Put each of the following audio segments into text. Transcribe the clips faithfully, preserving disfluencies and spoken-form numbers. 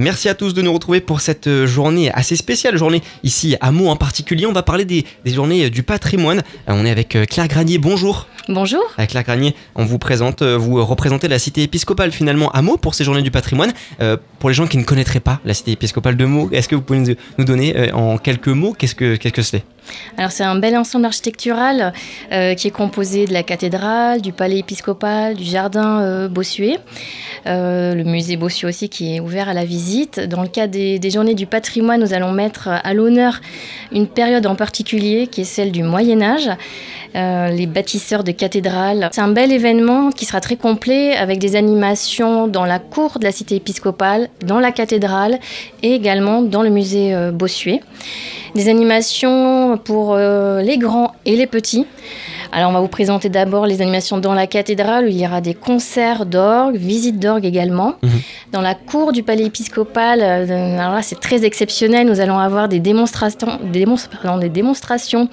Merci à tous de nous retrouver pour cette journée assez spéciale, journée ici à Meaux en particulier. On va parler des, des journées du patrimoine. On est avec Claire Granier, bonjour. Bonjour. Avec Claire Granier, on vous présente, vous représentez la cité épiscopale finalement à Meaux pour ces journées du patrimoine. Euh, pour les gens qui ne connaîtraient pas la cité épiscopale de Meaux, est-ce que vous pouvez nous, nous donner euh, en quelques mots qu'est-ce que, qu'est-ce que c'est ? Alors c'est un bel ensemble architectural euh, qui est composé de la cathédrale, du palais épiscopal, du jardin euh, Bossuet, euh, le musée Bossuet aussi qui est ouvert à la visite. Dans le cadre des, des journées du patrimoine, nous allons mettre à l'honneur une période en particulier qui est celle du Moyen-Âge. Euh, les bâtisseurs de cathédrales. C'est un bel événement qui sera très complet avec des animations dans la cour de la cité épiscopale, dans la cathédrale et également dans le musée euh, Bossuet. Des animations pour euh, les grands et les petits. Alors on va vous présenter d'abord les animations dans la cathédrale où il y aura des concerts d'orgue, visites d'orgue également. Mmh. Dans la cour du palais épiscopal, euh, alors là c'est très exceptionnel, nous allons avoir des démonstrations, des démonstra- pardon, des démonstrations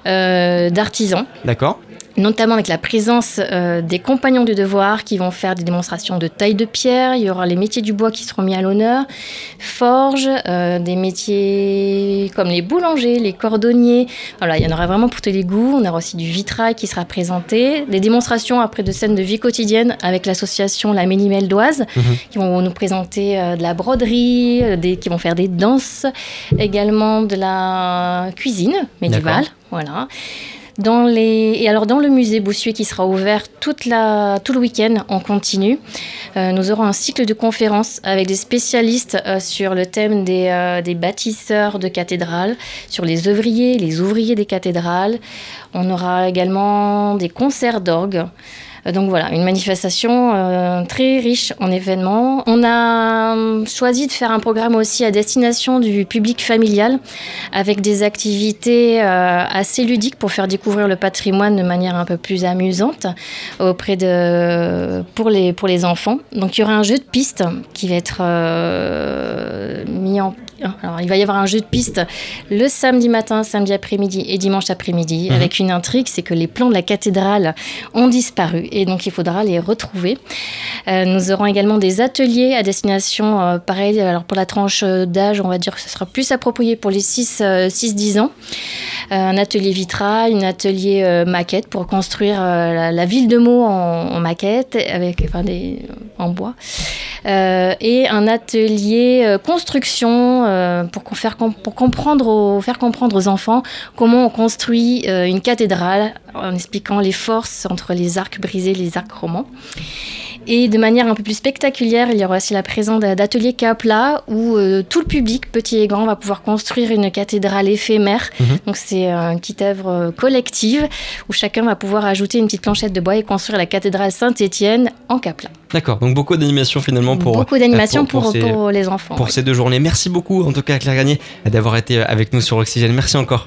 euh, d'artisans. D'accord. Notamment avec la présence euh, des compagnons du devoir qui vont faire des démonstrations de taille de pierre. Il y aura les métiers du bois qui seront mis à l'honneur, forge, euh, des métiers comme les boulangers, les cordonniers. Voilà, il y en aura vraiment pour tous les goûts. On aura aussi du vitrail qui sera présenté, des démonstrations après de scènes de vie quotidienne avec l'association La Ménimelle d'Oise mmh. qui vont nous présenter euh, de la broderie, euh, des, qui vont faire des danses, également de la cuisine médiévale. D'accord. Voilà. Dans les... Et alors dans le musée Bossuet qui sera ouvert toute la... tout le week-end en continu, euh, nous aurons un cycle de conférences avec des spécialistes euh, sur le thème des, euh, des bâtisseurs de cathédrales, sur les œuvriers, les ouvriers des cathédrales. On aura également des concerts d'orgue. Donc voilà, une manifestation euh, très riche en événements. On a choisi de faire un programme aussi à destination du public familial avec des activités euh, assez ludiques pour faire découvrir le patrimoine de manière un peu plus amusante auprès de, pour, les, pour les enfants. Donc il y aura un jeu de piste qui va être euh, mis en Alors, il va y avoir un jeu de piste le samedi matin, samedi après-midi et dimanche après-midi, mmh. avec une intrigue, c'est que les plans de la cathédrale ont disparu et donc il faudra les retrouver. Euh, nous aurons également des ateliers à destination, euh, pareil, alors pour la tranche d'âge, on va dire que ce sera plus approprié pour les six dix ans. Euh, un atelier vitrail, un atelier euh, maquette pour construire euh, la, la ville de Meaux en, en maquette, avec, enfin, des, en bois. Euh, et un atelier euh, construction euh, pour, faire, pour comprendre aux, faire comprendre aux enfants comment on construit euh, une cathédrale en expliquant les forces entre les arcs brisés et les arcs romans. Et de manière un peu plus spectaculaire, il y aura aussi la présence d'ateliers Capla où euh, tout le public, petit et grand, va pouvoir construire une cathédrale éphémère. Mmh. Donc c'est euh, une petite œuvre collective où chacun va pouvoir ajouter une petite planchette de bois et construire la cathédrale Saint-Étienne en Capla. D'accord, donc beaucoup d'animations finalement pour, beaucoup d'animations pour, pour, pour, pour, ces, pour les enfants. Pour oui. ces deux journées. Merci beaucoup en tout cas Claire Granier d'avoir été avec nous sur Oxygène. Merci encore.